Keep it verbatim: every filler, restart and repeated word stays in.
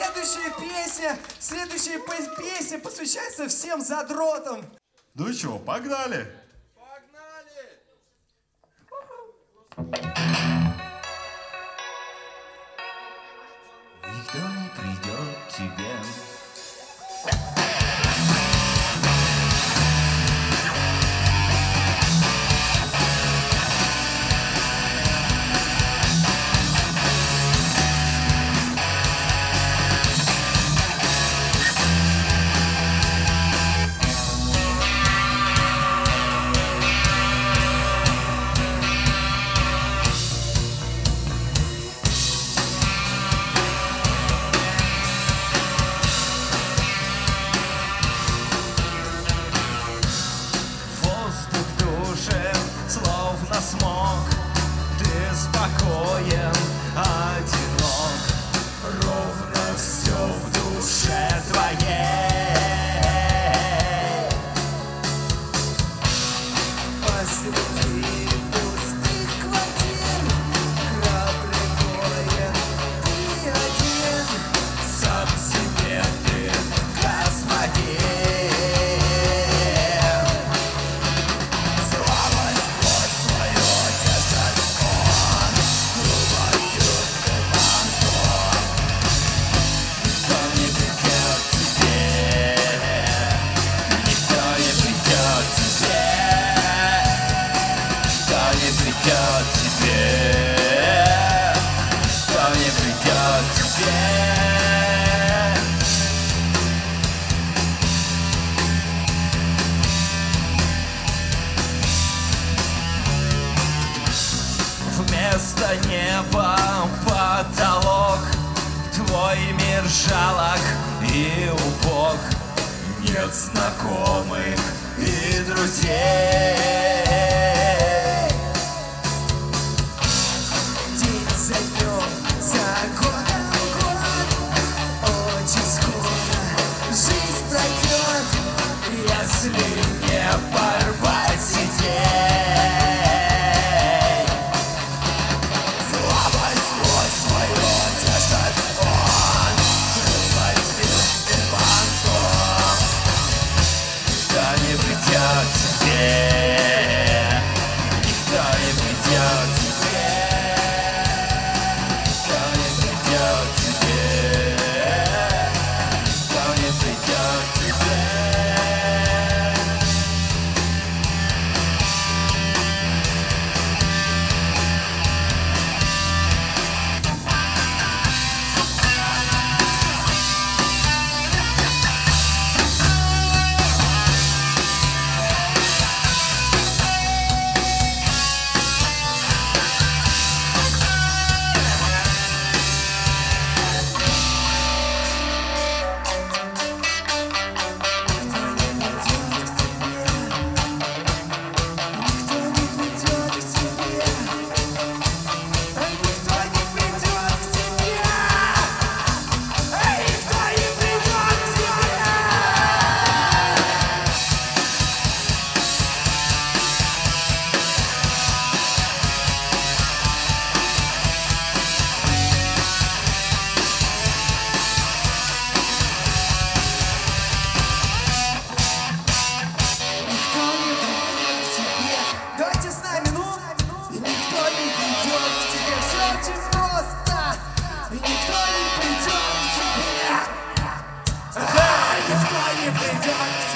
Следующая песня, следующая песня посвящается всем задротам. Ну и чё, погнали? Погнали! Никто не придет к тебе. Смог, ты спокоен, одинок, ровно все в душе твоей. Посреди пустых квартир храбрый воин, ты один, Сам себе ты господин. Придет тебе, кто не придет тебе. Вместо неба потолок, твой мир жалок и убог. Нет знакомых и друзей. Если не порвать сетей, слабость вот свою держит он, хрупкостью и банком. Никто не придет к тебе, никто не придет к тебе, никто не придет к тебе, никто не придет к тебе. Никто не придет к тебе.